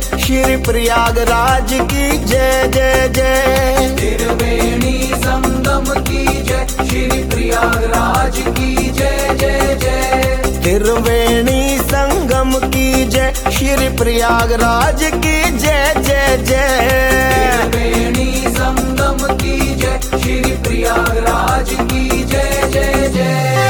श्री प्रयागराज की जय जय जय। त्रिवेणी संगम की जय, श्री प्रयागराज की जय जय जय। त्रिवेणी संगम की जय, श्री प्रयागराज की जय जय जय। त्रिवेणी संगम की जय, श्री प्रयागराज की जय जय जय।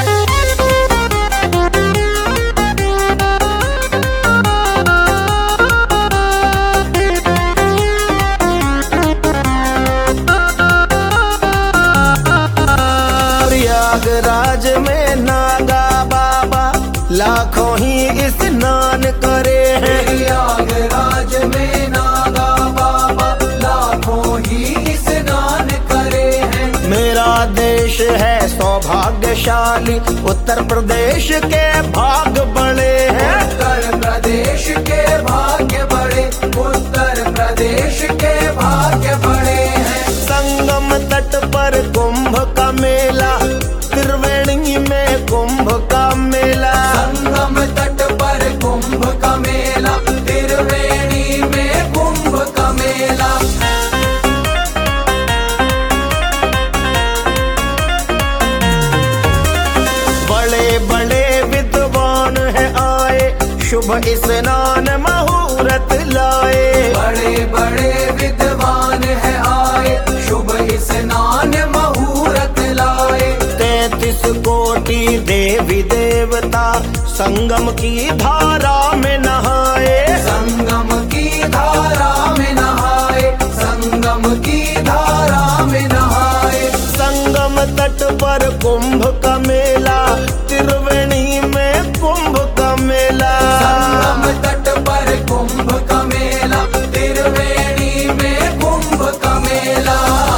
प्रयागराज में नागा बाबा लाखों ही स्नान करे हैं। प्रयागराज में नागा बाबा लाखों ही स्नान करे हैं। मेरा देश है सौभाग्यशाली, उत्तर प्रदेश के भाग बड़े हैं। उत्तर प्रदेश के भाग्य बड़े, उत्तर प्रदेश के भाग्य बड़े हैं। संगम तट पर कुंभ का मेला, त्रिवेणी में कुंभ का मेला। संगम तट पर कुंभ का मेला, त्रिवेणी में कुंभ का मेला। बड़े बड़े विद्वान है आए, शुभ स्नान मुहूर्त लाए। बड़े बड़े विद्वान है आए, शुभ स्नान मुहूर्त लाए। 33 कोटि देवी देवता संगम की धारा में नहाए। संगम की धारा में नहाए, संगम की धारा में नहाए। संगम तट पर कुंभ का मेला, त्रिवेणी में कुंभ का मेला। संगम तट पर कुंभ का मेला, त्रिवेणी में कुंभ का मेला।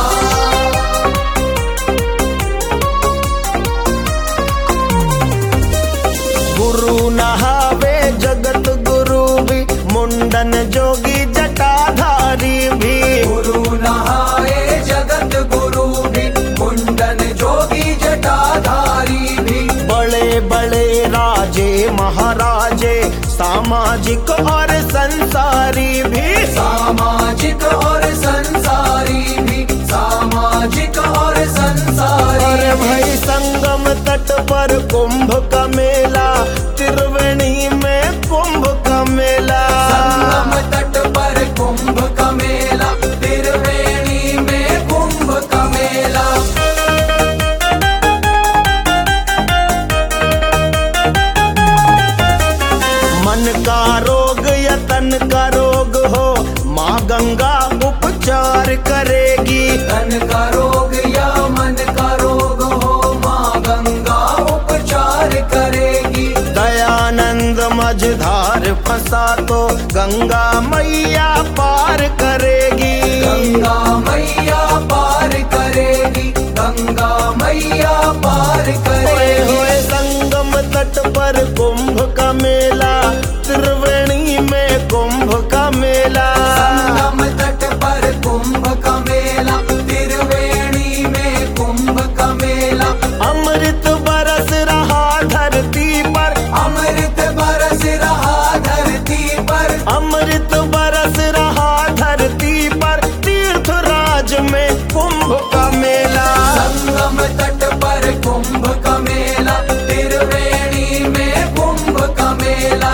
गुरु नहावे जगत गुरु भी, मुंडन जोगी जटाधारी भी। गुरु नहाए जगत गुरु भी, मुंडन जोगी जटाधारी भी। बड़े बड़े राजे महाराजे, सामाजिक और संसारी भी। सामाजिक और संसारी भी, सामाजिक और संसारी। अरे भाई संगम तट पर कुंभ का मेला, त्रिवेणी में कुंभ का मेला। संगम तट पर कुंभ का मेला, त्रिवेणी में कुंभ का मेला। मन का रोग या तन का रोग हो, माँ गंगा उपचार करेगी। तन का रोग या मन का रोग हो, माँ गंगा उपचार करेगी। दयानंद मझधार फंसा तो गंगा मैया पार करेगी। गंगा मैया पार करेगी, गंगा मैया पार करेगी। होए संगम तट पर कुंभ का मेला, त्रिवेणी में कुंभ का मेला। संगम तट पर कुंभ का मेला, त्रिवेणी में कुंभ का मेला। अमृत बरस रहा धरती पर, अमृत बरस रहा धरती पर। अमृत बरस रहा धरती पर, तीर्थ राज में कुंभ का मेला। संगम तट पर कुंभ का मेला, त्रिवेणी में कुंभ का मेला।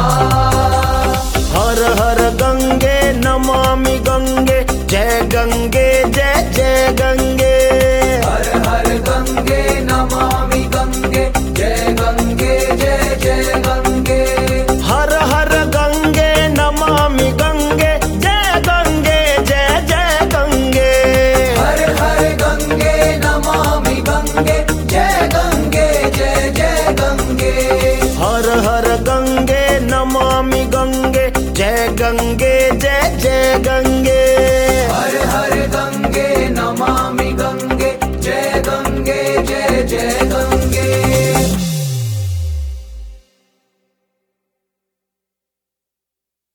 हर हर गंगे नमामि गंगे, जय गंगे जय जय गंगे। हर हर गंगे नमामि गंगे, जय गंगे जय जय गंगे। हर हर गंगे नमामि गंगे, जय गंगे जय जय गंगे। हर हर गंगे नमामि गंगे, जय गंगे जय जय गंगे। हर हर गंगे नमामि गंगे, जय गंगे जय जय गंगे।